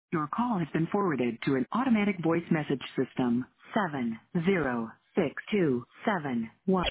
Your call has been forwarded to an automatic voice message system. 7062711.